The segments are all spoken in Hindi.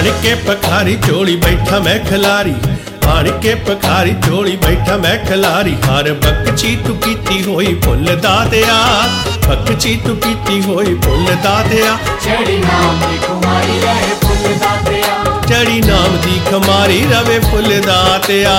आन के पखारी चोली बैठा मैं खिलारी, आन के पखारी चोली बैठा मैं खिलारी। हर बख्शी तू कीती होई फुल दादिया, बख्शी तू कीती होई फुल दादिया। चढ़ी नाम दी कुमारी रहे फुल दातिया, चढ़ी नाम दी कुमारी रवे फुल दातिया।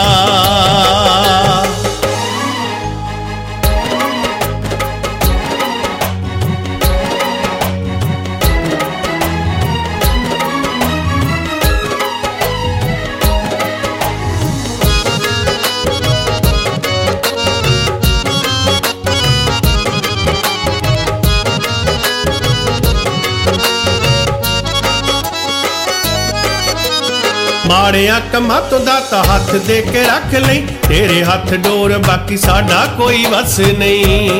माड़िया कमां तो दाता हथ दे के रख लई, तेरे हथ डोर बाकी साडा कोई वस नहीं।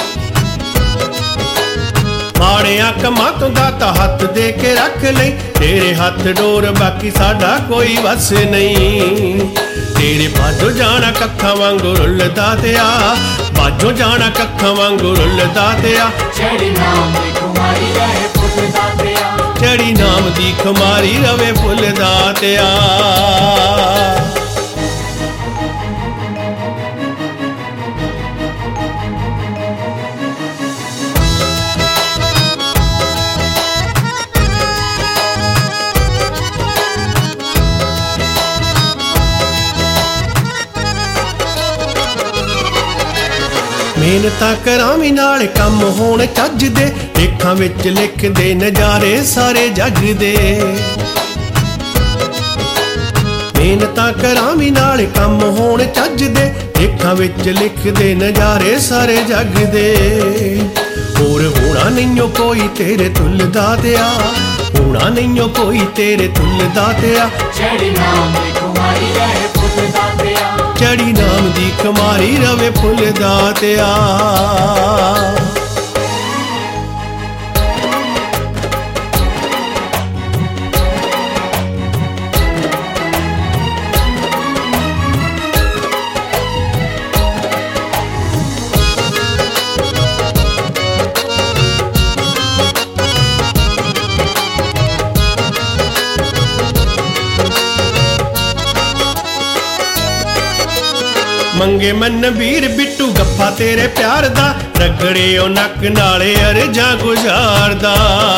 माड़िया कमां तो दाता हथ दे के रख लई, तेरे हथ डोर बाकी साडा कोई वस नहीं। तेरे बाजो जाना कक्खां वांगू रुलदा दिया, बाजो जाना कक्खां वांगू रुलदा दिया। चढ़ी नाम दी कुमारी रहे फुल दातिया, चढ़ी नाम दी कुमारी रवे फुल दातिया। मेहनतां करावी नाल कम होण चज दे, लेखां विच लिखदे नज़ारे सारे जग दे। मेहनतां करावी नाल कम होण चज दे, लेखां विच लिखदे नज़ारे सारे जग दे। होर होना नहींओ कोई तेरे तुल दातिया, होना नहींओ कोई तेरे तुल दातिया। चढ़ी नाम दी कुमारी रहे फुल दातिया, चढ़ी नाम दी कुमारी रवे फुल दातिया। मंगे मन वीर बिट्टू गप्पा तेरे प्यार दा, रगड़े ओ नक नाले अरजा गुजारदा।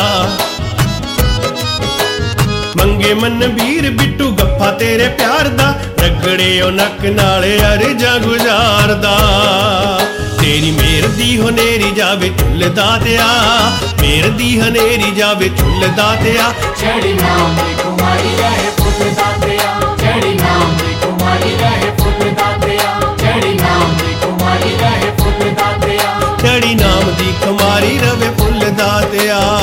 मंगे मन वीर बिट्टू गप्पा तेरे प्यार दा, रगड़े ओ नक नाले अरजा गुजारदा। तेरी मेर दी हनेरी जावे चुल दातिया, मेर दी हनेरी जावे चुल दातिया। चढ़ी नाम दी कुमारी रहे फुल दातिया, चढ़ी नाम दी कुमारी रहे फुल दातिया, चढ़ी नाम दी कुमारी रहे फुल दातिया, चढ़ी नाम दी कुमारी रवे फुल दातिया।